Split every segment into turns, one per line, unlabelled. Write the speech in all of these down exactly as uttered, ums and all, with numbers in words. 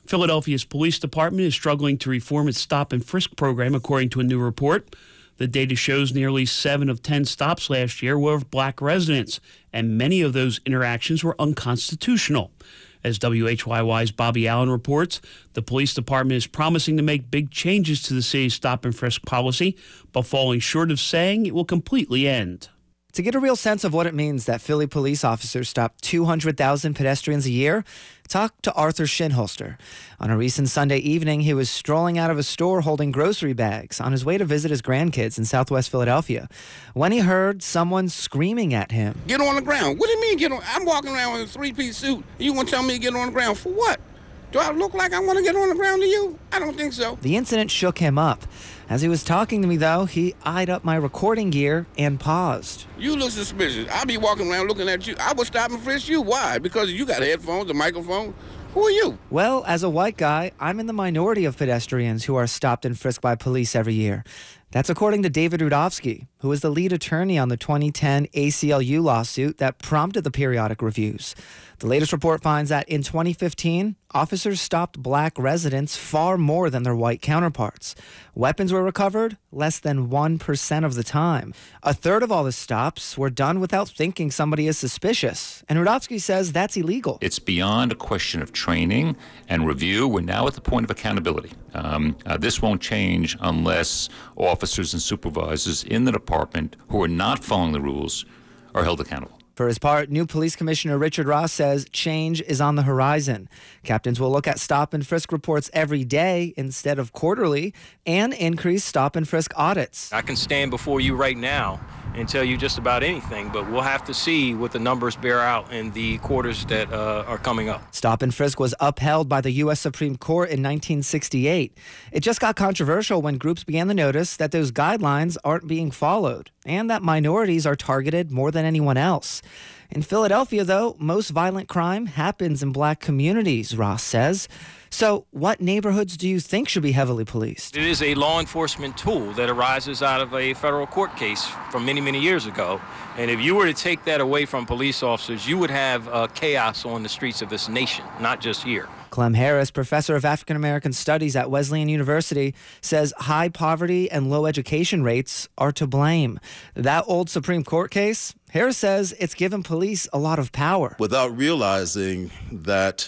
Philadelphia's police department is struggling to reform its stop and frisk program, according to a new report. The data shows nearly seven of ten stops last year were of black residents, and many of those interactions were unconstitutional. As W H Y Y's Bobby Allen reports, the police department is promising to make big changes to the city's stop and frisk policy, but falling short of saying it will completely end.
To get a real sense of what it means that Philly police officers stop two hundred thousand pedestrians a year, talk to Arthur Shinholster. On a recent Sunday evening, he was strolling out of a store holding grocery bags on his way to visit his grandkids in Southwest Philadelphia when he heard someone screaming at him.
Get on the ground. What do you mean get on? I'm walking around in a three-piece suit, and you want to tell me to get on the ground for what? Do I look like I want to get on the ground to you? I don't think so.
The incident shook him up. As he was talking to me, though, he eyed up my recording gear and paused.
You look suspicious. I'll be walking around looking at you. I would stop and frisk you. Why? Because you got headphones, a microphone. Who are you?
Well, as a white guy, I'm in the minority of pedestrians who are stopped and frisked by police every year. That's according to David Rudofsky, who is the lead attorney on the twenty ten A C L U lawsuit that prompted the periodic reviews. The latest report finds that in twenty fifteen, officers stopped black residents far more than their white counterparts. Weapons were recovered less than one percent of the time. A third of all the stops were done without thinking somebody is suspicious. And Rudofsky says that's illegal.
It's beyond a question of training and review. We're now at the point of accountability. Um, uh, this won't change unless officers and supervisors in the department who are not following the rules are held accountable.
For his part, new police commissioner Richard Ross says change is on the horizon. Captains will look at stop and frisk reports every day instead of quarterly and increase stop and frisk audits.
I can stand before you right now and tell you just about anything, but we'll have to see what the numbers bear out in the quarters that uh, are coming up.
Stop and frisk was upheld by the U S Supreme Court in nineteen sixty-eight. It just got controversial when groups began to notice that those guidelines aren't being followed and that minorities are targeted more than anyone else. In Philadelphia, though, most violent crime happens in black communities, Ross says. So what neighborhoods do you think should be heavily policed?
It is a law enforcement tool that arises out of a federal court case from many, many years ago. And if you were to take that away from police officers, you would have uh, chaos on the streets of this nation, not just here.
Clem Harris, professor of African American Studies at Wesleyan University, says high poverty and low education rates are to blame. That old Supreme Court case, Harris says it's given police a lot of power.
Without realizing that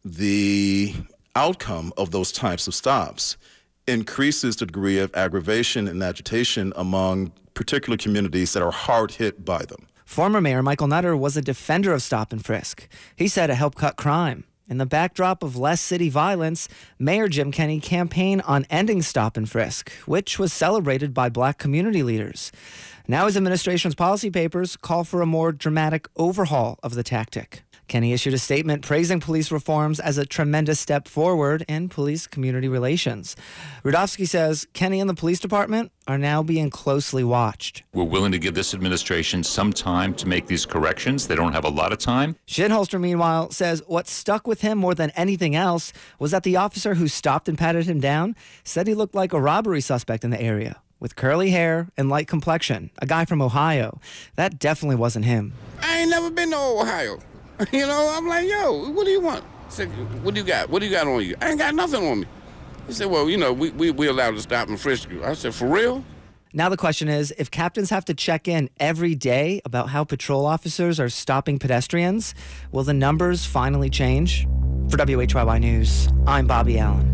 the outcome of those types of stops increases the degree of aggravation and agitation among particular communities that are hard hit by them.
Former Mayor Michael Nutter was a defender of stop and frisk. He said it helped cut crime. In the backdrop of less city violence, Mayor Jim Kenney campaigned on ending stop and frisk, which was celebrated by black community leaders. Now his administration's policy papers call for a more dramatic overhaul of the tactic. Kenney issued a statement praising police reforms as a tremendous step forward in police community relations. Rudofsky says Kenney and the police department are now being closely watched.
We're willing to give this administration some time to make these corrections. They don't have a lot of time.
Shinholster, meanwhile, says what stuck with him more than anything else was that the officer who stopped and patted him down said he looked like a robbery suspect in the area, with curly hair and light complexion, a guy from Ohio. That definitely wasn't him.
I ain't never been to Ohio. You know, I'm like, yo, what do you want? I said, what do you got? What do you got on you? I ain't got nothing on me. He said, well, you know, we, we, we allowed to stop and frisk you. I said, for real?
Now the question is, if captains have to check in every day about how patrol officers are stopping pedestrians, will the numbers finally change? For W H Y Y News, I'm Bobby Allen.